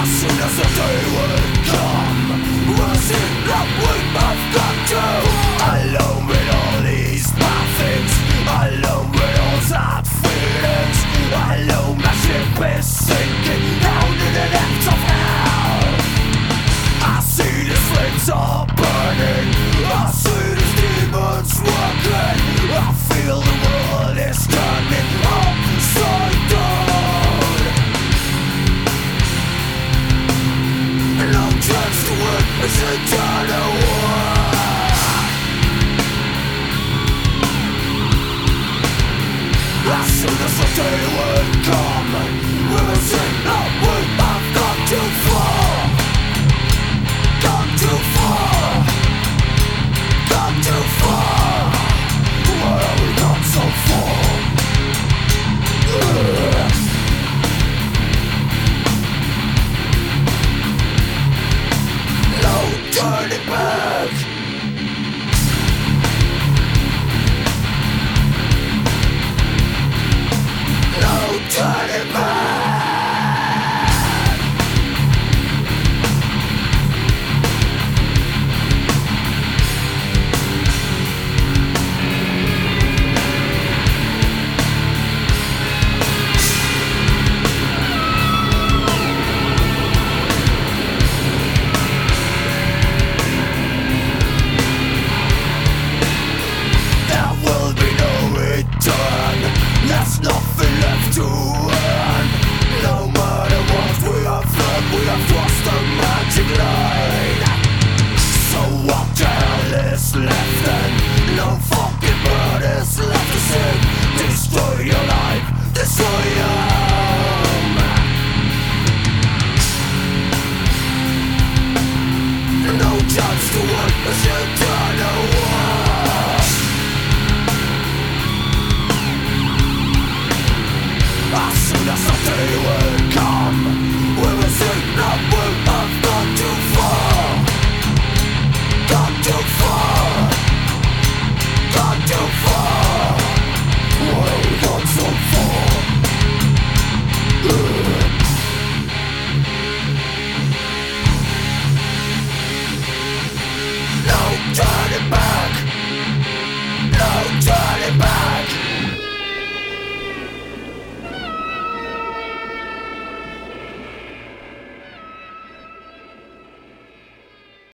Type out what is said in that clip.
As soon as the day will come, we'll see that we both got to. Alone with all these bad things, alone with all sad feelings, alone my ship is sinking down to the depths of hell. I see the flames are burning, I see these demons working, I feel the world is turning upside down. No chance to win this eternal war. As soon as the day will come, we will see that we have gone too far. Gone too far. Gone too far. Why have we gone so far? No turning back. No turning back. There will be no return. There's nothing left to earn. No matter what we have learned, we have crossed the magic line. So what the hell is left then? No fucking bird is left to sing. Destroy your life, destroy your